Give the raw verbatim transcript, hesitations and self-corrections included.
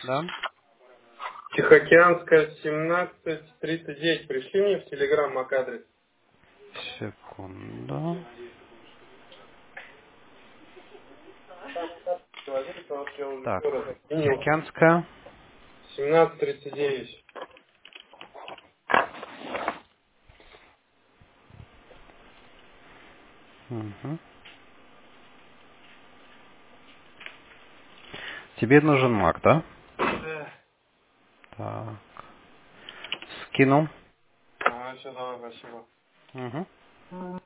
Да. Тихоокеанская, семнадцать тридцать девять. Пришли мне в Телеграм мак адрес. Секунду. Человек, потому что я уже Так, все раз скинул. Тихоокеанская. семнадцать тридцать девять. Угу. Тебе нужен Мак, да? Да. Так. Скинул. Ага, все, давай, спасибо. Угу.